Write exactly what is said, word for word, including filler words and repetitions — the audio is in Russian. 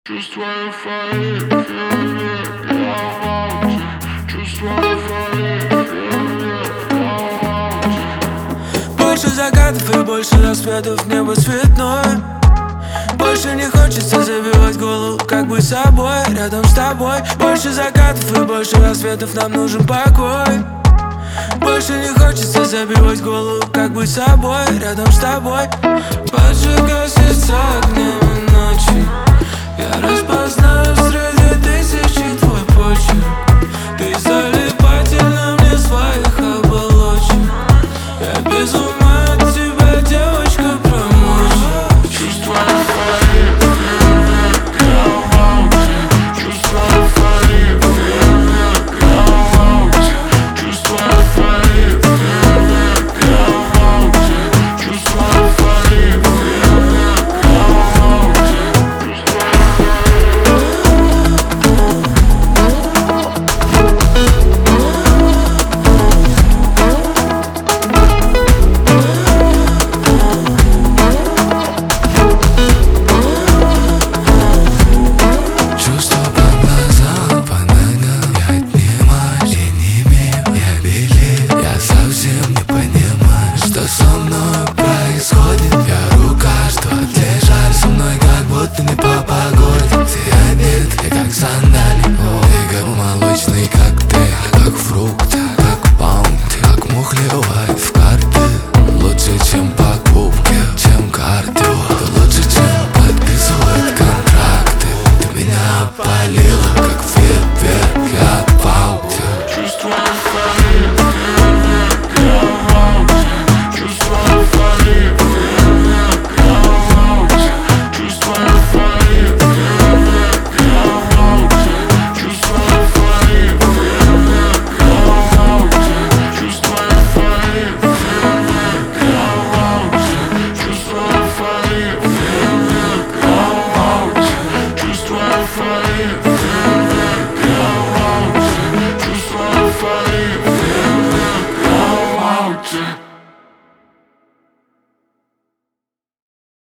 Чувствую фаер, фиолет, я в ауте. Чувствую фаер, фиолет, я в ауте. Больше закатов и больше рассветов, небо цветное. Больше не хочется забивать голову, как быть собой, рядом с тобой. Больше закатов и больше рассветов, нам нужен покой. Больше не хочется забивать голову, как быть собой, рядом с тобой. Поджигай сердца огнями ночи.